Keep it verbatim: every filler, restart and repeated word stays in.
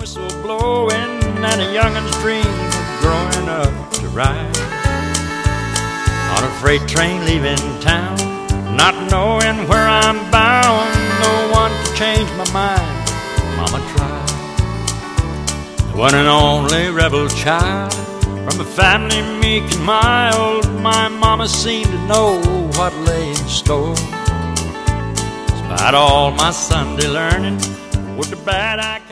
whistle blowing and a youngin's dream of growing up to ride on a freight train leaving town, not knowing where I'm bound. No one could change my mind, Mama tried. The one and only rebel child from a family meek and mild, my mama seemed to know what lay in store. Despite all my Sunday learning, with the bad I